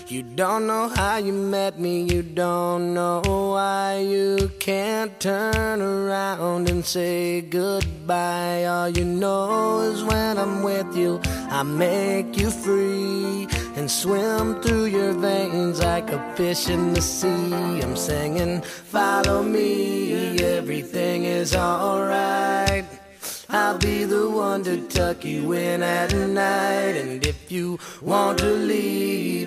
You don't know how you met me, you don't know why you can't turn around and say goodbye. All you know is when I'm with you, I make you free and swim through your veins like a fish in the sea. I'm singing, follow me, everything is alright. I'll be the one to tuck you in at night, and if you want to leave,